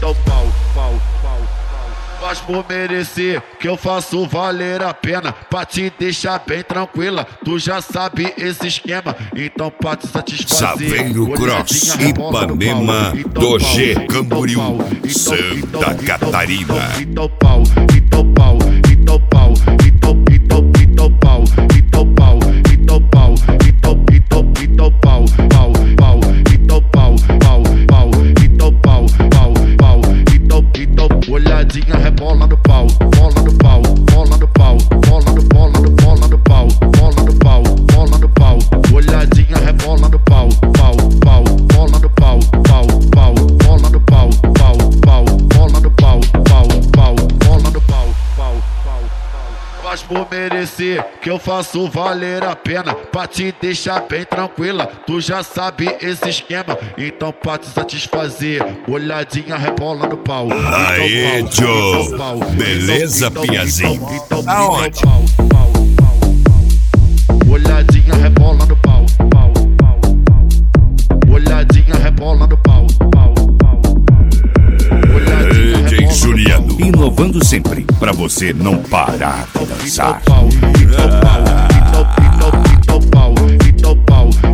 então pau, pau, pau. Faz por merecer, que eu faço valer a pena. Pra te deixar bem tranquila, tu já sabe esse esquema. Então pra te satisfazer, Saveiro Cross, Ipanema, do G Camboriú, Santa Catarina. Então pau, então pau, então pau, então pau, então pau, então pau, então pau, pau, pau, então pau, pau, pau, então pau, pau, pau, então olhadinha rebola no pau, bola no pau, bola no pau, bola no bola no bola no pau, bola no pau, bola no pau, olhadinha rebola no pau, pau, pau, bola no pau, pau, pau, bola no pau, pau, pau, bola no pau, pau, pau, bola no pau, pau, pau. Faz por merecer, que eu faço valer a pena. Pra te deixar bem tranquila, tu já sabe esse esquema. Então pra te satisfazer, olhadinha rebola no pau. Aê, Joe, beleza, Piazinho? Aonde? Olhadinha rebola no pau, pau, pau, pau. Olhadinha rebola no pau, pau, pau. DJ Juliano, inovando sempre, pra você não parar de dançar. Então pau, então pau, então pau, então pau,